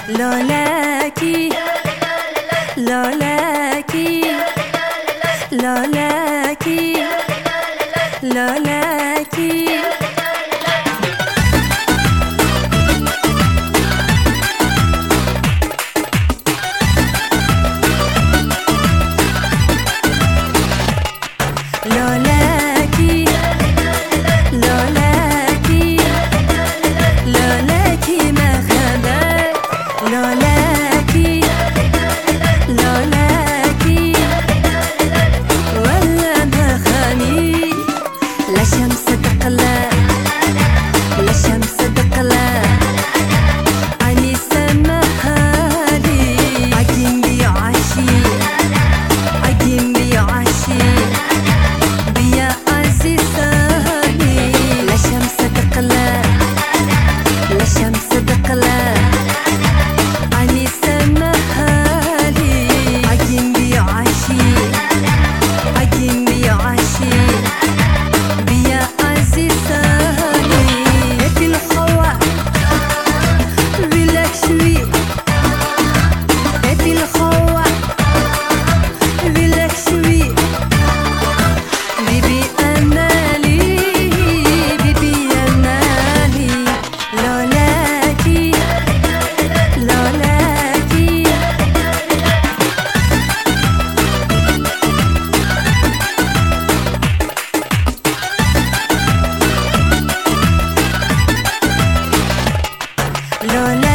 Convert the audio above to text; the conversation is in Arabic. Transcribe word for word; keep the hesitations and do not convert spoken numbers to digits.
لولاكي لولاكي لولاكي لولاكي لولاكي لولاكي لولاكي ما خبر لولاكي لولاكي ولا ما خاني لا شمس تقلى لا شمس تقلى عني سمحالي عجين بيعشي عجين بيعشي بيا عزيزاني لا شمس تقلى لا شمس تقلى عني سمحالي عجين بيعشي عجين بيعشي بيا عزيزاني في الخوا بلاك شوي في الخوا بلاك شوي بيبي أمالي بيبي أمالي لولاكي لولاكي لولاكي